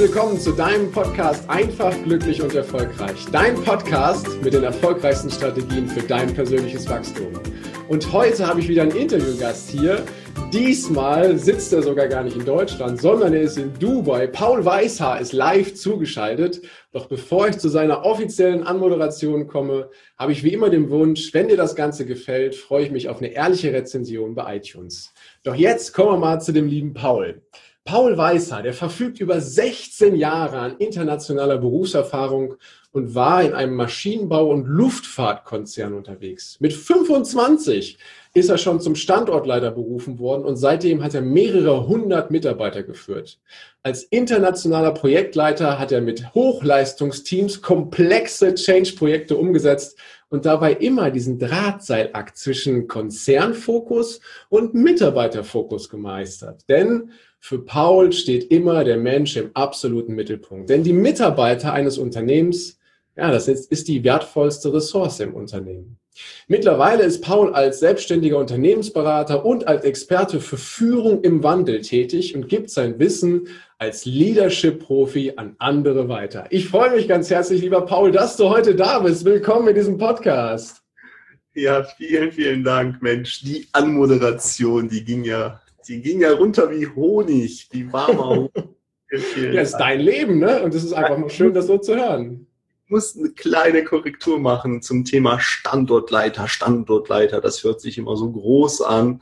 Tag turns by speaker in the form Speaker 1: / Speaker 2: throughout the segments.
Speaker 1: willkommen zu deinem Podcast Einfach, glücklich und erfolgreich. Dein Podcast mit den erfolgreichsten Strategien für dein persönliches Wachstum. Und heute habe ich wieder einen Interviewgast hier. Diesmal sitzt er sogar gar nicht in Deutschland, sondern er ist in Dubai. Paul Weishaar ist live zugeschaltet. Doch bevor ich zu seiner offiziellen Anmoderation komme, habe ich wie immer den Wunsch, wenn dir das Ganze gefällt, freue ich mich auf eine ehrliche Rezension bei iTunes. Doch jetzt kommen wir mal zu dem lieben Paul. Paul Weishaar, der verfügt über 16 Jahre an internationaler Berufserfahrung und war in einem Maschinenbau- und Luftfahrtkonzern unterwegs. Mit 25 ist er schon zum Standortleiter berufen worden und seitdem hat er mehrere hundert Mitarbeiter geführt. Als internationaler Projektleiter hat er mit Hochleistungsteams komplexe Change-Projekte umgesetzt und dabei immer diesen Drahtseilakt zwischen Konzernfokus und Mitarbeiterfokus gemeistert. Denn für Paul steht immer der Mensch im absoluten Mittelpunkt. Denn die Mitarbeiter eines Unternehmens, das ist die wertvollste Ressource im Unternehmen. Mittlerweile ist Paul als selbstständiger Unternehmensberater und als Experte für Führung im Wandel tätig und gibt sein Wissen als Leadership-Profi an andere weiter. Ich freue mich ganz herzlich, lieber Paul, dass du heute da bist. Willkommen in diesem Podcast.
Speaker 2: Ja, vielen, vielen Dank, Mensch. Die Anmoderation, die ging ja runter wie Honig, wie warmer Honig.
Speaker 1: Ja, ist dein Leben, ne? Und es ist einfach mal schön, das so zu hören.
Speaker 2: Ich muss eine kleine Korrektur machen zum Thema Standortleiter. Standortleiter, das hört sich immer so groß an,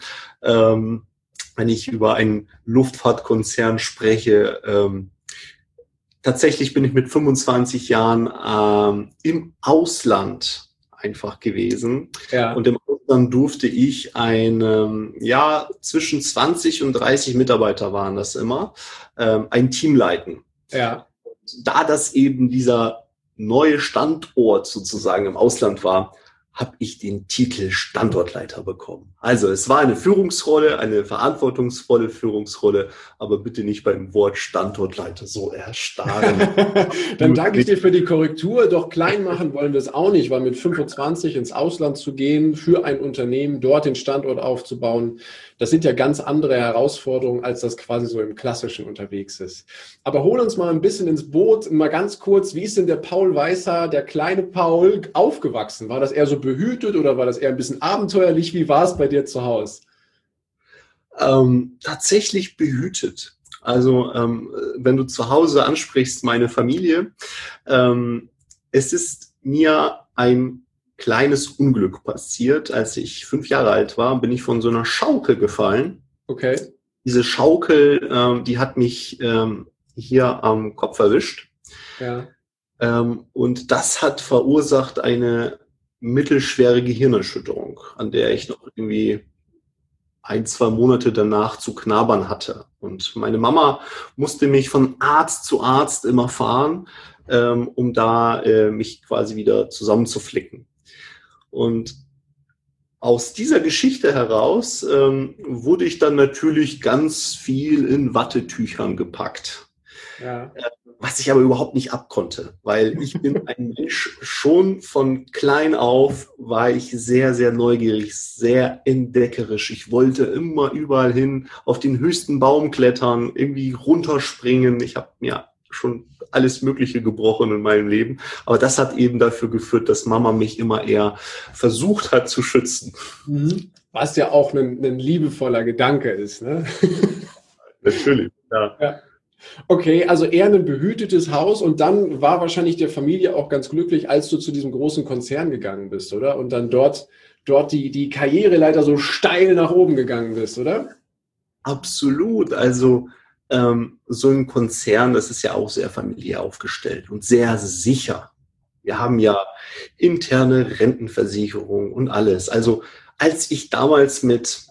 Speaker 2: wenn ich über einen Luftfahrtkonzern spreche. Tatsächlich bin ich mit 25 Jahren im Ausland einfach gewesen. Ja. Und im Ausland durfte ich zwischen 20 und 30 Mitarbeiter waren das immer, ein Team leiten.
Speaker 1: Ja.
Speaker 2: Da das eben dieser neue Standort sozusagen im Ausland war, habe ich den Titel Standortleiter bekommen. Also es war eine Führungsrolle, eine verantwortungsvolle Führungsrolle, aber bitte nicht beim Wort Standortleiter so erstarren.
Speaker 1: Dann danke ich dir für die Korrektur. Doch klein machen wollen wir es auch nicht, weil mit 25 ins Ausland zu gehen, für ein Unternehmen, dort den Standort aufzubauen, das sind ja ganz andere Herausforderungen, als das quasi so im Klassischen unterwegs ist. Aber hol uns mal ein bisschen ins Boot, mal ganz kurz, wie ist denn der Paul Weishaar, der kleine Paul, aufgewachsen? War das eher so behütet oder war das eher ein bisschen abenteuerlich? Wie war es bei dir zu Hause?
Speaker 2: Tatsächlich behütet. Also wenn du zu Hause ansprichst, meine Familie, es ist mir ein kleines Unglück passiert. Als ich 5 Jahre alt war, bin ich von so einer Schaukel gefallen.
Speaker 1: Okay.
Speaker 2: Diese Schaukel, die hat mich hier am Kopf erwischt.
Speaker 1: Ja.
Speaker 2: Und das hat verursacht eine mittelschwere Gehirnerschütterung, an der ich noch irgendwie 1-2 Monate danach zu knabbern hatte. Und meine Mama musste mich von Arzt zu Arzt immer fahren, um da mich quasi wieder zusammenzuflicken. Und aus dieser Geschichte heraus wurde ich dann natürlich ganz viel in Wattetüchern gepackt.
Speaker 1: Ja.
Speaker 2: Was ich aber überhaupt nicht abkonnte, weil ich bin ein Mensch, schon von klein auf war ich sehr, sehr neugierig, sehr entdeckerisch. Ich wollte immer überall hin, auf den höchsten Baum klettern, irgendwie runterspringen. Ich habe mir schon alles Mögliche gebrochen in meinem Leben. Aber das hat eben dafür geführt, dass Mama mich immer eher versucht hat zu schützen.
Speaker 1: Was ja auch ein liebevoller Gedanke ist, ne?
Speaker 2: Natürlich, ja.
Speaker 1: Ja. Okay, also eher ein behütetes Haus und dann war wahrscheinlich der Familie auch ganz glücklich, als du zu diesem großen Konzern gegangen bist, oder? Und dann dort die Karriereleiter so steil nach oben gegangen bist, oder?
Speaker 2: Absolut, also so ein Konzern, das ist ja auch sehr familiär aufgestellt und sehr sicher. Wir haben ja interne Rentenversicherung und alles. Also als ich damals mit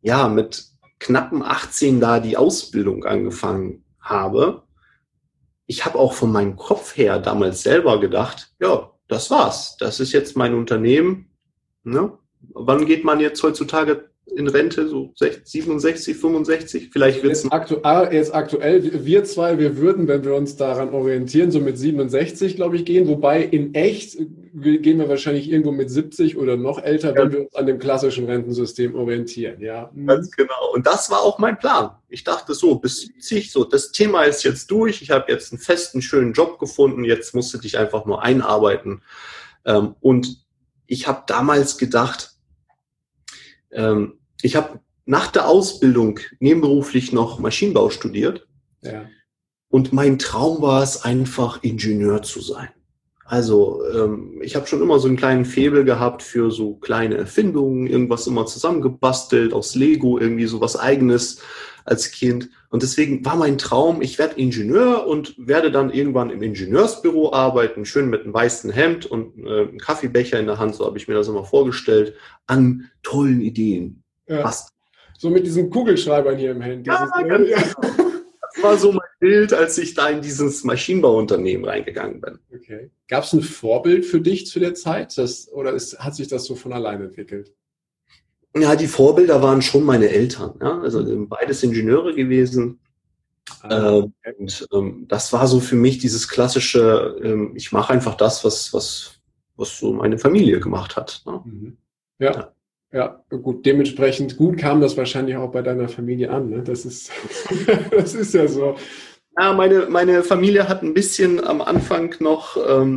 Speaker 2: knappen 18 da die Ausbildung angefangen habe, ich habe auch von meinem Kopf her damals selber gedacht, ja, das war's. Das ist jetzt mein Unternehmen. Ne? Wann geht man jetzt heutzutage in Rente? So 67, 65? Vielleicht wird's
Speaker 1: jetzt aktuell, wir zwei, wir würden, wenn wir uns daran orientieren, so mit 67, glaube ich, gehen. Wobei in echt gehen wir wahrscheinlich irgendwo mit 70 oder noch älter, wenn wir uns an dem klassischen Rentensystem orientieren. Ja.
Speaker 2: Ganz genau. Und das war auch mein Plan. Ich dachte so, bis 70, so, das Thema ist jetzt durch. Ich habe jetzt einen festen, schönen Job gefunden. Jetzt musst du dich einfach nur einarbeiten. Und ich habe damals gedacht, ich habe nach der Ausbildung nebenberuflich noch Maschinenbau studiert.
Speaker 1: Ja.
Speaker 2: Und mein Traum war es einfach, Ingenieur zu sein. Also ich habe schon immer so einen kleinen Faible gehabt für so kleine Erfindungen, irgendwas immer zusammengebastelt, aus Lego, irgendwie so was Eigenes als Kind. Und deswegen war mein Traum, ich werde Ingenieur und werde dann irgendwann im Ingenieursbüro arbeiten, schön mit einem weißen Hemd und einem Kaffeebecher in der Hand, so habe ich mir das immer vorgestellt, an tollen Ideen.
Speaker 1: Ja. So mit diesen Kugelschreibern hier im Handy.
Speaker 2: Ja, das war so mein Bild, als ich da in dieses Maschinenbauunternehmen reingegangen bin.
Speaker 1: Okay. Gab es ein Vorbild für dich zu der Zeit? Hat sich das so von alleine entwickelt?
Speaker 2: Ja, die Vorbilder waren schon meine Eltern. Ja? Also beides Ingenieure gewesen. Okay. Und das war so für mich dieses klassische, ich mache einfach das, was so meine Familie gemacht hat. Ne?
Speaker 1: Mhm. Ja, gut, dementsprechend gut kam das wahrscheinlich auch bei deiner Familie an. Ne? Das ist ja so.
Speaker 2: Ja, meine Familie hat ein bisschen am Anfang noch,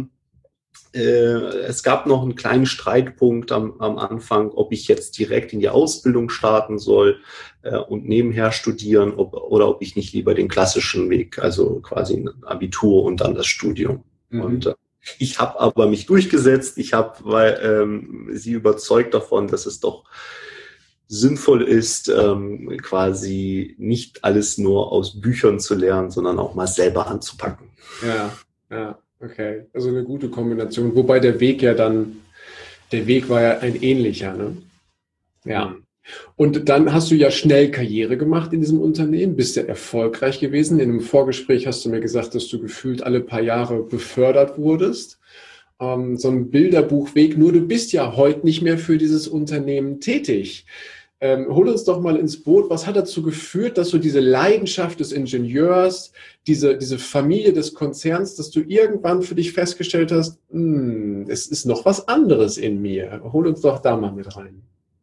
Speaker 2: es gab noch einen kleinen Streitpunkt am Anfang, ob ich jetzt direkt in die Ausbildung starten soll und nebenher studieren oder ob ich nicht lieber den klassischen Weg, also quasi ein Abitur und dann das Studium. Mhm. Und ich habe aber mich durchgesetzt. Ich habe sie überzeugt davon, dass es doch sinnvoll ist, quasi nicht alles nur aus Büchern zu lernen, sondern auch mal selber anzupacken.
Speaker 1: Ja, okay. Also eine gute Kombination. Wobei der Weg war ja ein ähnlicher, ne? Ja. Mhm. Und dann hast du ja schnell Karriere gemacht in diesem Unternehmen, bist ja erfolgreich gewesen. In einem Vorgespräch hast du mir gesagt, dass du gefühlt alle paar Jahre befördert wurdest. So ein Bilderbuchweg, nur du bist ja heute nicht mehr für dieses Unternehmen tätig. Hol uns doch mal ins Boot. Was hat dazu geführt, dass du diese Leidenschaft des Ingenieurs, diese Familie des Konzerns, dass du irgendwann für dich festgestellt hast, es ist noch was anderes in mir. Hol uns doch da mal mit rein.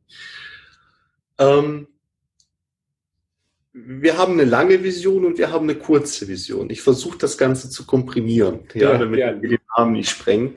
Speaker 2: Wir haben eine lange Vision und wir haben eine kurze Vision. Ich versuche das Ganze zu komprimieren, damit wir den Rahmen nicht sprengen.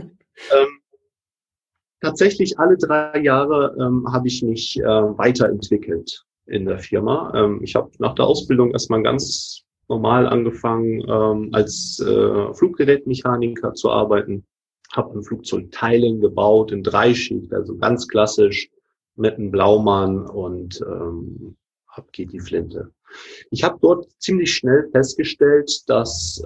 Speaker 2: Tatsächlich alle 3 Jahre habe ich mich weiterentwickelt in der Firma. Ich habe nach der Ausbildung erstmal ganz normal angefangen, als Fluggerätmechaniker zu arbeiten. Habe ein Flugzeugteilen gebaut in 3-Schicht, also ganz klassisch mit einem Blaumann und ab geht die Flinte. Ich habe dort ziemlich schnell festgestellt, dass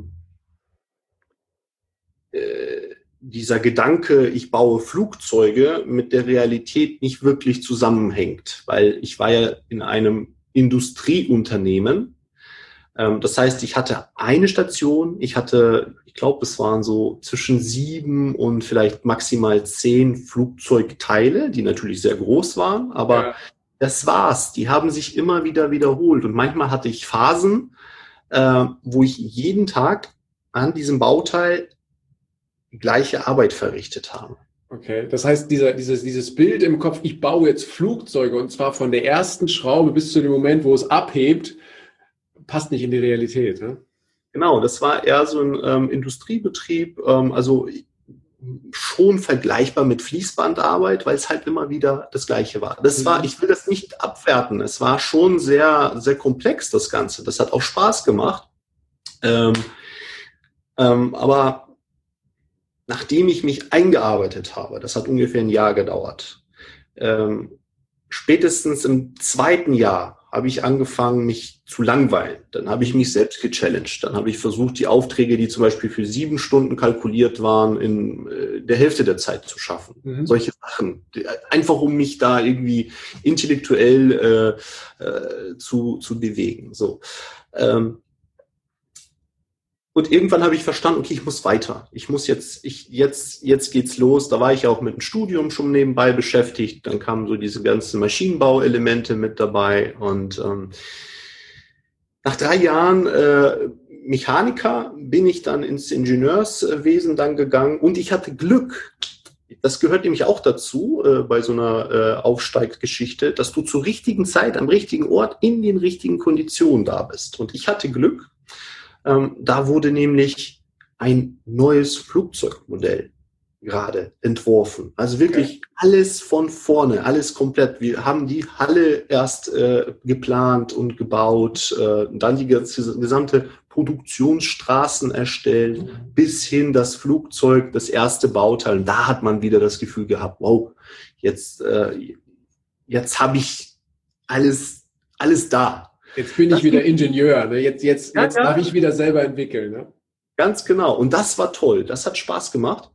Speaker 2: dieser Gedanke, ich baue Flugzeuge, mit der Realität nicht wirklich zusammenhängt, weil ich war ja in einem Industrieunternehmen. Das heißt, ich hatte eine Station, ich glaube, es waren so zwischen 7 und vielleicht maximal 10 Flugzeugteile, die natürlich sehr groß waren, aber das war's. Die haben sich immer wieder wiederholt und manchmal hatte ich Phasen, wo ich jeden Tag an diesem Bauteil gleiche Arbeit verrichtet habe.
Speaker 1: Okay, das heißt, dieses Bild im Kopf, ich baue jetzt Flugzeuge und zwar von der ersten Schraube bis zu dem Moment, wo es abhebt, passt nicht in die Realität, ne? Genau,
Speaker 2: das war eher so ein Industriebetrieb, also schon vergleichbar mit Fließbandarbeit, weil es halt immer wieder das Gleiche war. Ich will das nicht abwerten, es war schon sehr, sehr komplex, das Ganze. Das hat auch Spaß gemacht. Aber nachdem ich mich eingearbeitet habe, das hat ungefähr 1 Jahr gedauert, spätestens im 2. Jahr habe ich angefangen, mich zu langweilen. Dann habe ich mich selbst gechallenged. Dann habe ich versucht, die Aufträge, die zum Beispiel für 7 Stunden kalkuliert waren, in der Hälfte der Zeit zu schaffen. Mhm. Solche Sachen. Einfach, um mich da irgendwie intellektuell zu bewegen. So. Und irgendwann habe ich verstanden, okay, ich muss weiter. Jetzt geht's los. Da war ich auch mit dem Studium schon nebenbei beschäftigt. Dann kamen so diese ganzen Maschinenbauelemente mit dabei. Und nach 3 Jahren Mechaniker bin ich dann ins Ingenieurswesen dann gegangen und ich hatte Glück. Das gehört nämlich auch dazu bei so einer Aufsteiggeschichte, dass du zur richtigen Zeit, am richtigen Ort, in den richtigen Konditionen da bist. Und ich hatte Glück. Da wurde nämlich ein neues Flugzeugmodell gerade entworfen. Also wirklich alles von vorne, alles komplett. Wir haben die Halle erst geplant und gebaut, dann die gesamte Produktionsstraßen erstellt, bis hin das Flugzeug, das erste Bauteil. Und da hat man wieder das Gefühl gehabt, wow, jetzt habe ich alles da.
Speaker 1: Jetzt bin ich wieder Ingenieur. Ne? Jetzt darf ich wieder selber entwickeln. Ne?
Speaker 2: Ganz genau. Und das war toll. Das hat Spaß gemacht.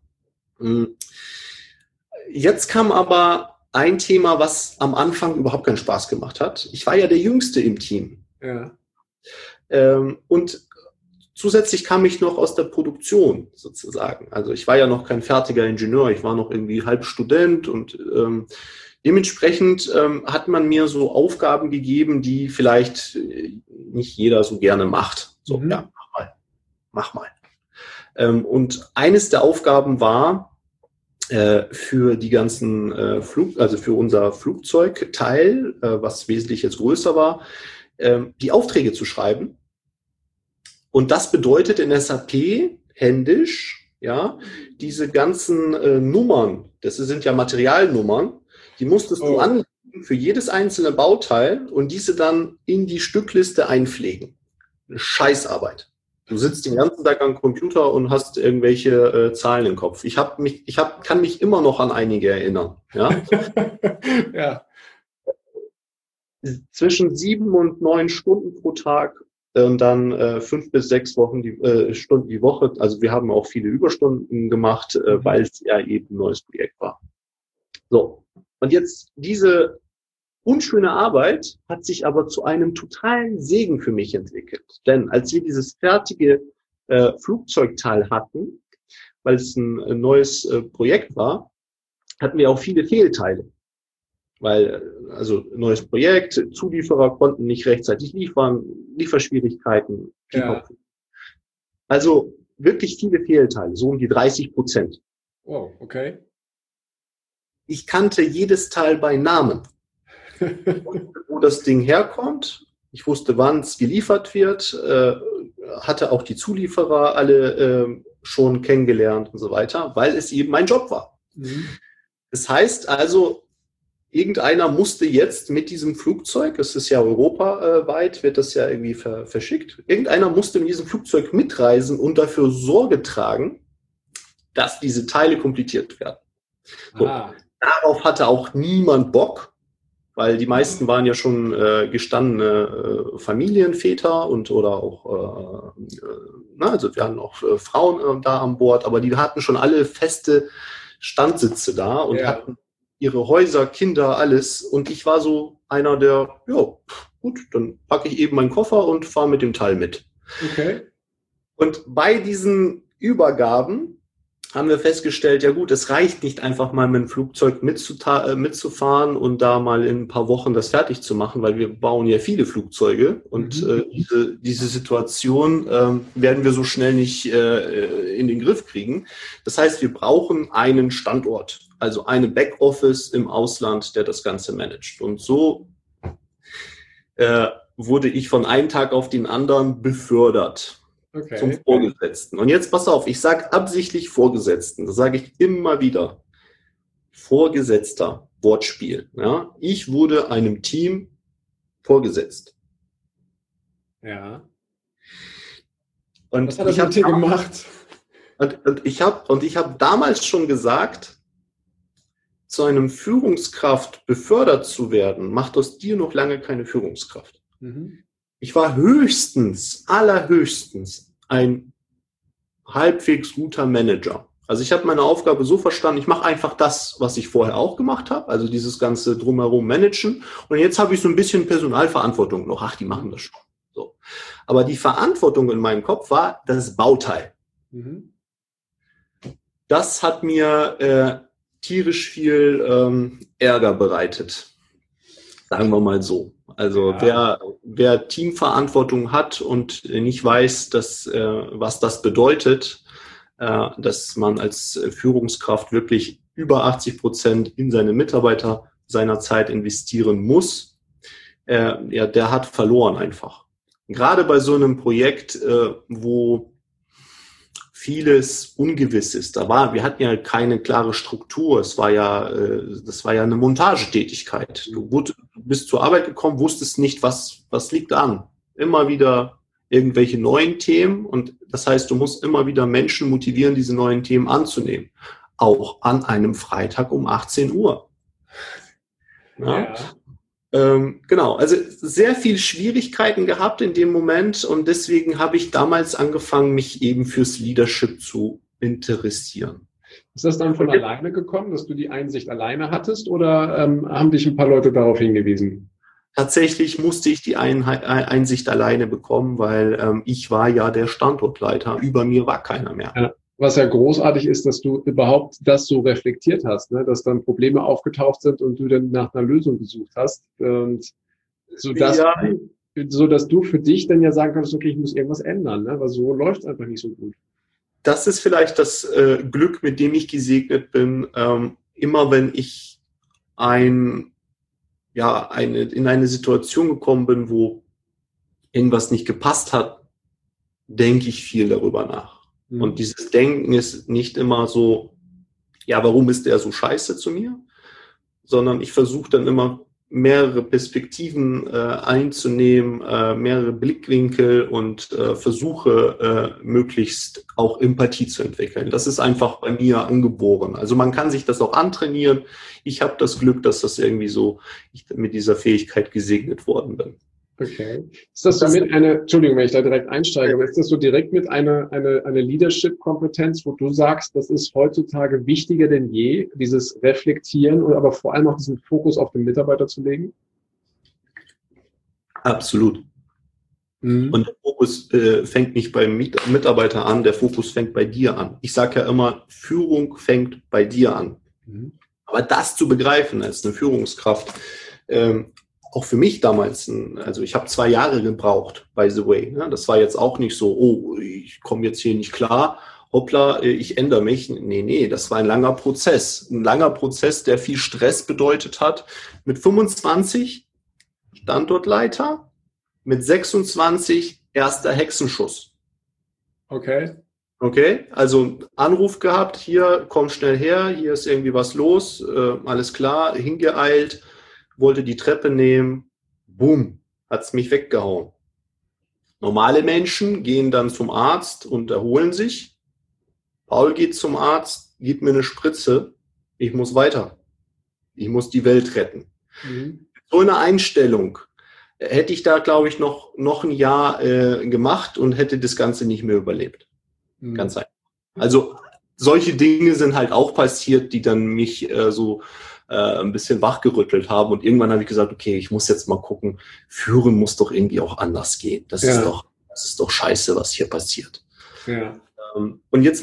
Speaker 2: Jetzt kam aber ein Thema, was am Anfang überhaupt keinen Spaß gemacht hat. Ich war ja der Jüngste im Team.
Speaker 1: Ja.
Speaker 2: Und zusätzlich kam ich noch aus der Produktion sozusagen. Also ich war ja noch kein fertiger Ingenieur. Ich war noch irgendwie halb Student und dementsprechend hat man mir so Aufgaben gegeben, die vielleicht nicht jeder so gerne macht. So, ja, mach mal. Und eines der Aufgaben war für die ganzen also für unser Flugzeugteil, was wesentlich jetzt größer war, die Aufträge zu schreiben. Und das bedeutet in SAP händisch, ja, diese ganzen Nummern, das sind ja Materialnummern, die musstest du anlegen für jedes einzelne Bauteil und diese dann in die Stückliste einpflegen. Eine Scheißarbeit. Du sitzt den ganzen Tag am Computer und hast irgendwelche Zahlen im Kopf. Kann mich immer noch an einige erinnern. Ja?
Speaker 1: Ja.
Speaker 2: Zwischen 7 und 9 Stunden pro Tag und dann 5 bis 6 Stunden die Woche. Also wir haben auch viele Überstunden gemacht, weil es ja eben ein neues Projekt war. So, und jetzt diese unschöne Arbeit hat sich aber zu einem totalen Segen für mich entwickelt. Denn als wir dieses fertige Flugzeugteil hatten, weil es ein neues Projekt war, hatten wir auch viele Fehlteile. Weil, also neues Projekt, Zulieferer konnten nicht rechtzeitig liefern, Lieferschwierigkeiten.
Speaker 1: Ja.
Speaker 2: Also wirklich viele Fehlteile, so um die 30%.
Speaker 1: Oh, okay.
Speaker 2: Ich kannte jedes Teil bei Namen. Wo das Ding herkommt. Ich wusste, wann es geliefert wird, hatte auch die Zulieferer alle schon kennengelernt und so weiter, weil es eben mein Job war. Das heißt also, irgendeiner musste jetzt mit diesem Flugzeug, es ist ja europaweit, wird das ja irgendwie verschickt, irgendeiner musste mit diesem Flugzeug mitreisen und dafür Sorge tragen, dass diese Teile komplettiert werden. So. Darauf hatte auch niemand Bock, weil die meisten waren ja schon gestandene Familienväter oder auch, also wir hatten auch Frauen da an Bord, aber die hatten schon alle feste Standsitze da und hatten ihre Häuser, Kinder, alles. Und ich war so einer, der, ja, gut, dann packe ich eben meinen Koffer und fahre mit dem Teil mit.
Speaker 1: Okay.
Speaker 2: Und bei diesen Übergaben haben wir festgestellt, ja gut, es reicht nicht einfach mal mit dem Flugzeug mitzufahren und da mal in ein paar Wochen das fertig zu machen, weil wir bauen ja viele Flugzeuge und diese Situation werden wir so schnell nicht in den Griff kriegen. Das heißt, wir brauchen einen Standort, also eine Backoffice im Ausland, der das Ganze managt. Und so wurde ich von einem Tag auf den anderen befördert. Okay. Zum Vorgesetzten. Und jetzt pass auf, ich sage absichtlich Vorgesetzten, das sage ich immer wieder. Vorgesetzter, Wortspiel. Ja? Ich wurde einem Team vorgesetzt.
Speaker 1: Ja.
Speaker 2: Und was hat das mit dir gemacht? Und ich habe damals schon gesagt, zu einem Führungskraft befördert zu werden, macht aus dir noch lange keine Führungskraft. Ich war allerhöchstens ein halbwegs guter Manager. Also ich habe meine Aufgabe so verstanden, ich mache einfach das, was ich vorher auch gemacht habe, also dieses ganze Drumherum managen. Und jetzt habe ich so ein bisschen Personalverantwortung noch. Ach, die machen das schon. So. Aber die Verantwortung in meinem Kopf war das Bauteil. Das hat mir tierisch viel Ärger bereitet. Sagen wir mal so. Also
Speaker 1: Ja.
Speaker 2: wer Teamverantwortung hat und nicht weiß, was das bedeutet, dass man als Führungskraft wirklich über 80% in seine Mitarbeiter seiner Zeit investieren muss, ja, der hat verloren einfach. Gerade bei so einem Projekt, wo vieles ungewiss ist. Wir hatten ja keine klare Struktur. Das war ja eine Montagetätigkeit. Du bist zur Arbeit gekommen, wusstest nicht, was liegt an. Immer wieder irgendwelche neuen Themen und das heißt, du musst immer wieder Menschen motivieren, diese neuen Themen anzunehmen. Auch an einem Freitag um 18 Uhr. Ja. Genau, also sehr viel Schwierigkeiten gehabt in dem Moment und deswegen habe ich damals angefangen, mich eben fürs Leadership zu interessieren.
Speaker 1: Ist das dann von alleine gekommen, dass du die Einsicht alleine hattest oder haben dich ein paar Leute darauf hingewiesen?
Speaker 2: Tatsächlich musste ich die Einsicht alleine bekommen, weil ich war ja der Standortleiter. Über mir war keiner mehr.
Speaker 1: Ja. Was ja großartig ist, dass du überhaupt das so reflektiert hast, ne? Dass dann Probleme aufgetaucht sind und du dann nach einer Lösung gesucht hast. Und sodass du für dich dann ja sagen kannst, okay, ich muss irgendwas ändern, ne? Weil so läuft es einfach nicht so gut.
Speaker 2: Das ist vielleicht das Glück, mit dem ich gesegnet bin. Immer wenn ich in eine Situation gekommen bin, wo irgendwas nicht gepasst hat, denke ich viel darüber nach. Und dieses Denken ist nicht immer so, ja, warum ist der so scheiße zu mir? Sondern ich versuche dann immer mehrere Perspektiven einzunehmen, mehrere Blickwinkel und versuche möglichst auch Empathie zu entwickeln. Das ist einfach bei mir angeboren. Also man kann sich das auch antrainieren. Ich habe das Glück, dass das irgendwie so, ich mit dieser Fähigkeit gesegnet worden bin.
Speaker 1: Okay. Ist das so Entschuldigung, wenn ich da direkt einsteige, aber ist das so direkt mit eine Leadership-Kompetenz, wo du sagst, das ist heutzutage wichtiger denn je, dieses Reflektieren und aber vor allem auch diesen Fokus auf den Mitarbeiter zu legen?
Speaker 2: Absolut. Und der Fokus fängt nicht beim Mitarbeiter an, der Fokus fängt bei dir an. Ich sage ja immer, Führung fängt bei dir an. Aber das zu begreifen als eine Führungskraft, auch für mich damals, also ich habe 2 Jahre gebraucht, by the way. Ne? Das war jetzt auch nicht so, oh, ich komme jetzt hier nicht klar, hoppla, ich ändere mich. Nee, das war ein langer Prozess. Ein langer Prozess, der viel Stress bedeutet hat. Mit 25 Standortleiter, mit 26 erster Hexenschuss.
Speaker 1: Okay,
Speaker 2: also Anruf gehabt, hier, komm schnell her, hier ist irgendwie was los, alles klar, hingeeilt, wollte die Treppe nehmen, boom, hat's mich weggehauen. Normale Menschen gehen dann zum Arzt und erholen sich. Paul geht zum Arzt, gibt mir eine Spritze, ich muss weiter. Ich muss die Welt retten. So eine Einstellung hätte ich da, glaube ich, noch ein Jahr gemacht und hätte das Ganze nicht mehr überlebt. Ganz einfach. Also solche Dinge sind halt auch passiert, die dann mich ein bisschen wachgerüttelt haben. Und irgendwann habe ich gesagt, okay, ich muss jetzt mal gucken, führen muss doch irgendwie auch anders gehen. Das ist doch scheiße, was hier passiert.
Speaker 1: Ja.
Speaker 2: Und jetzt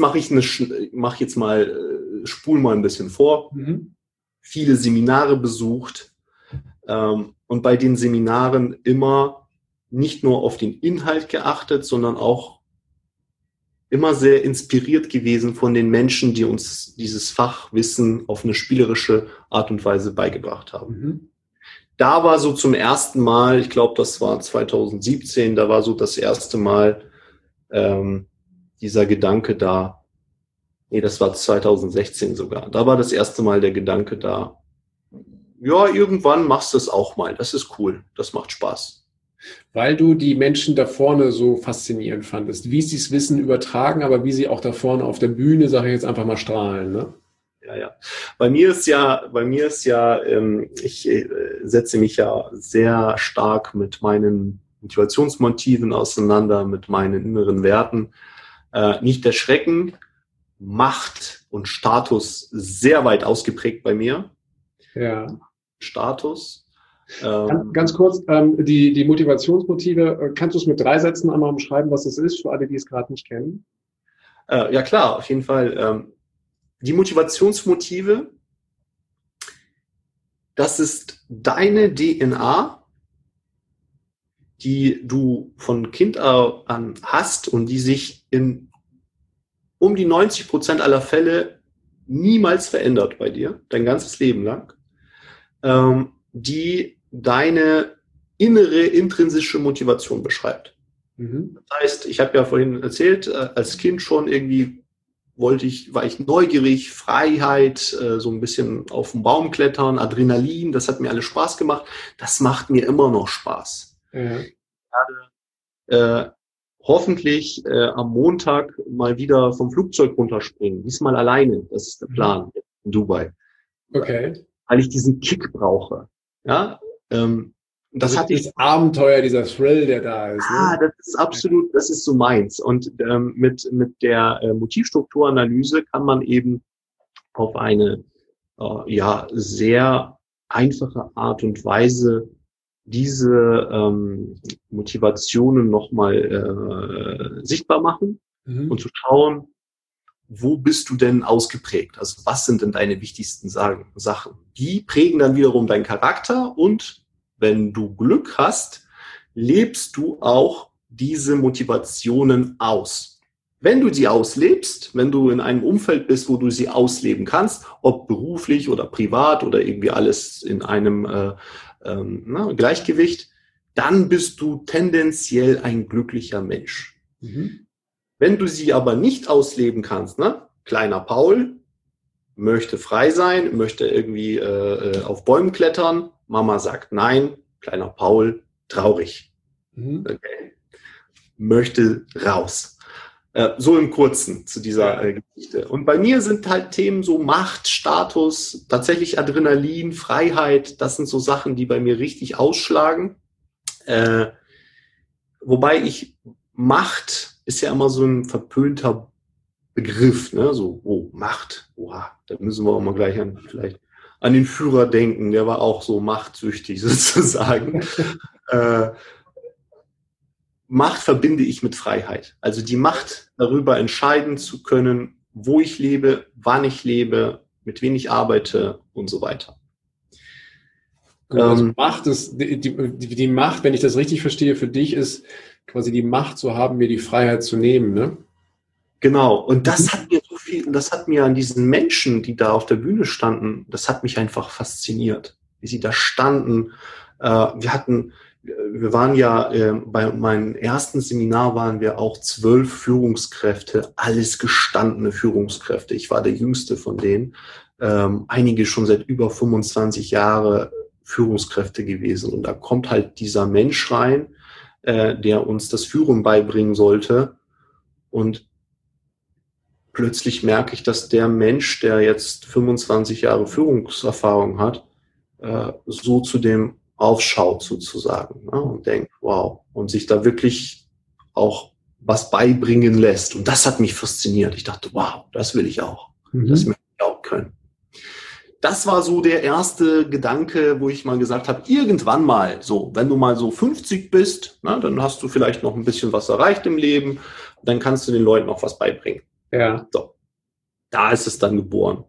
Speaker 2: spul mal ein bisschen vor. Viele Seminare besucht. Und bei den Seminaren immer nicht nur auf den Inhalt geachtet, sondern auch immer sehr inspiriert gewesen von den Menschen, die uns dieses Fachwissen auf eine spielerische Art und Weise beigebracht haben. Da war so zum ersten Mal, ich glaube, das war 2017, da war so das erste Mal dieser Gedanke da. Nee, das war 2016 sogar. Da war das erste Mal der Gedanke da. Ja, irgendwann machst du es auch mal. Das ist cool. Das macht Spaß.
Speaker 1: Weil du die Menschen da vorne so faszinierend fandest, wie sie das Wissen übertragen, aber wie sie auch da vorne auf der Bühne, sage ich jetzt einfach mal, strahlen, ne?
Speaker 2: Ja. Bei mir ist ja, ich setze mich ja sehr stark mit meinen Motivationsmotiven auseinander, mit meinen inneren Werten. Nicht erschrecken, Macht und Status sehr weit ausgeprägt bei mir.
Speaker 1: Ja.
Speaker 2: Status.
Speaker 1: Ganz kurz, die Motivationsmotive, kannst du es mit 3 Sätzen einmal umschreiben, was das ist, für alle, die es gerade nicht kennen?
Speaker 2: Ja klar, auf jeden Fall. Die Motivationsmotive das ist deine DNA, die du von Kind an hast und die sich in um die 90% aller Fälle niemals verändert bei dir, dein ganzes Leben lang, die deine innere, intrinsische Motivation beschreibt. Mhm. Das heißt, ich habe ja vorhin erzählt, als Kind schon irgendwie war ich neugierig, Freiheit, so ein bisschen auf den Baum klettern, Adrenalin, das hat mir alles Spaß gemacht. Das macht mir immer noch Spaß. Ja. Gerade, hoffentlich am Montag mal wieder vom Flugzeug runterspringen. Diesmal alleine, das ist der Plan in Dubai.
Speaker 1: Okay.
Speaker 2: Weil ich diesen Kick brauche. Ja,
Speaker 1: das hatte ich. Das Abenteuer, dieser Thrill, der da ist.
Speaker 2: Ne? Das ist absolut, das ist so meins. Und mit der Motivstrukturanalyse kann man eben auf eine sehr einfache Art und Weise diese Motivationen nochmal sichtbar machen und zu schauen, wo bist du denn ausgeprägt? Also was sind denn deine wichtigsten Sachen? Die prägen dann wiederum deinen Charakter und wenn du Glück hast, lebst du auch diese Motivationen aus. Wenn du sie auslebst, wenn du in einem Umfeld bist, wo du sie ausleben kannst, ob beruflich oder privat oder irgendwie alles in einem Gleichgewicht, dann bist du tendenziell ein glücklicher Mensch. Mhm. Wenn du sie aber nicht ausleben kannst, ne? Kleiner Paul möchte frei sein, möchte irgendwie auf Bäumen klettern, Mama sagt nein, kleiner Paul traurig. Mhm. Okay. Möchte raus. So im Kurzen zu dieser Geschichte. Und bei mir sind halt Themen so Macht, Status, tatsächlich Adrenalin, Freiheit, das sind so Sachen, die bei mir richtig ausschlagen. Wobei Macht ist ja immer so ein verpönter Begriff, ne? So, Macht, da müssen wir auch mal gleich vielleicht an den Führer denken, der war auch so machtsüchtig sozusagen. Macht verbinde ich mit Freiheit. Also die Macht, darüber entscheiden zu können, wo ich lebe, wann ich lebe, mit wem ich arbeite und so weiter.
Speaker 1: Also Macht ist, die Macht, wenn ich das richtig verstehe, für dich ist quasi die Macht zu haben, mir die Freiheit zu nehmen, ne?
Speaker 2: Genau. Und das hat mir das hat mir an diesen Menschen, die da auf der Bühne standen, das hat mich einfach fasziniert, wie sie da standen. Wir waren ja, bei meinem ersten Seminar waren wir auch 12 Führungskräfte, alles gestandene Führungskräfte. Ich war der jüngste von denen. Einige schon seit über 25 Jahren Führungskräfte gewesen. Und da kommt halt dieser Mensch rein, der uns das Führen beibringen sollte. Und plötzlich merke ich, dass der Mensch, der jetzt 25 Jahre Führungserfahrung hat, so zu dem aufschaut sozusagen, ne, und denkt, wow, und sich da wirklich auch was beibringen lässt. Und das hat mich fasziniert. Ich dachte, wow, das will ich auch. Das möchte ich auch können. Das war so der erste Gedanke, wo ich mal gesagt habe, irgendwann mal so, wenn du mal so 50 bist, ne, dann hast du vielleicht noch ein bisschen was erreicht im Leben, dann kannst du den Leuten auch was beibringen.
Speaker 1: Ja.
Speaker 2: So, da ist es dann geboren.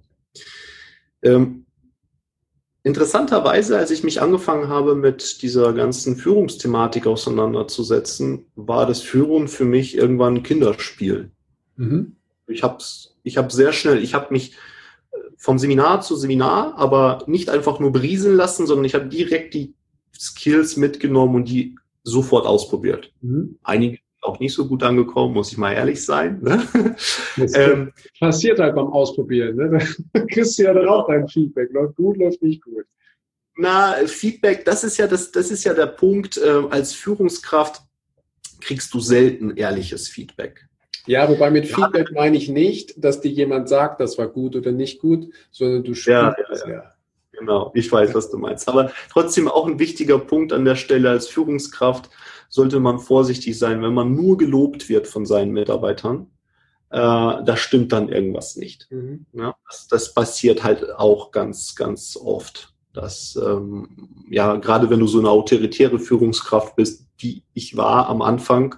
Speaker 2: Interessanterweise, als ich mich angefangen habe, mit dieser ganzen Führungsthematik auseinanderzusetzen, war das Führen für mich irgendwann ein Kinderspiel. Mhm. Ich habe mich vom Seminar zu Seminar, aber nicht einfach nur berieseln lassen, sondern ich habe direkt die Skills mitgenommen und die sofort ausprobiert. Mhm. Einige auch nicht so gut angekommen, muss ich mal ehrlich sein. Ne?
Speaker 1: Das passiert halt beim Ausprobieren. Ne? Da kriegst du ja dann auch dein Feedback. Läuft gut, läuft nicht gut.
Speaker 2: Na, Feedback, das ist ja der Punkt. Als Führungskraft kriegst du selten ehrliches Feedback.
Speaker 1: Ja, wobei mit Feedback meine ich nicht, dass dir jemand sagt, das war gut oder nicht gut, sondern du spürst es ja.
Speaker 2: Genau, ich weiß, was du meinst. Aber trotzdem auch ein wichtiger Punkt an der Stelle als Führungskraft, sollte man vorsichtig sein, wenn man nur gelobt wird von seinen Mitarbeitern, da stimmt dann irgendwas nicht. Mhm. Ja, das passiert halt auch ganz, ganz oft. Dass, gerade wenn du so eine autoritäre Führungskraft bist, die ich war am Anfang,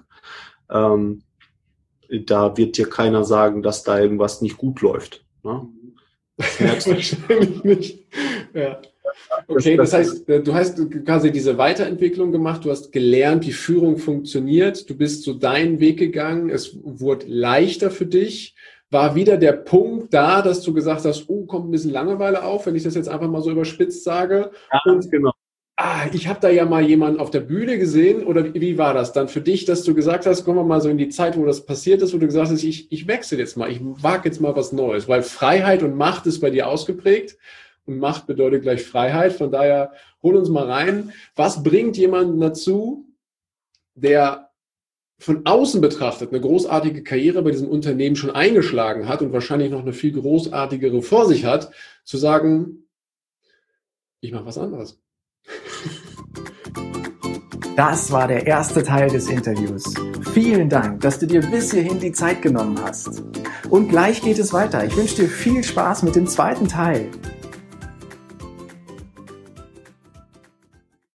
Speaker 2: da wird dir keiner sagen, dass da irgendwas nicht gut läuft. Ne?
Speaker 1: Das merkst du wahrscheinlich nicht. Ja.
Speaker 2: Das
Speaker 1: Okay, das heißt, du hast quasi diese Weiterentwicklung gemacht, du hast gelernt, wie Führung funktioniert, du bist so deinen Weg gegangen, es wurde leichter für dich. War wieder der Punkt da, dass du gesagt hast, oh, kommt ein bisschen Langeweile auf, wenn ich das jetzt einfach mal so überspitzt sage.
Speaker 2: Ja,
Speaker 1: und
Speaker 2: genau.
Speaker 1: Ich habe da ja mal jemanden auf der Bühne gesehen, oder wie war das dann für dich, dass du gesagt hast, kommen wir mal so in die Zeit, wo das passiert ist, wo du gesagt hast, ich wechsle jetzt mal, ich wage jetzt mal was Neues, weil Freiheit und Macht ist bei dir ausgeprägt und Macht bedeutet gleich Freiheit, von daher hol uns mal rein. Was bringt jemanden dazu, der von außen betrachtet eine großartige Karriere bei diesem Unternehmen schon eingeschlagen hat und wahrscheinlich noch eine viel großartigere vor sich hat, zu sagen, ich mache was anderes?
Speaker 3: Das war der erste Teil des Interviews. Vielen Dank, dass du dir bis hierhin die Zeit genommen hast. Und gleich geht es weiter. Ich wünsche dir viel Spaß mit dem zweiten Teil.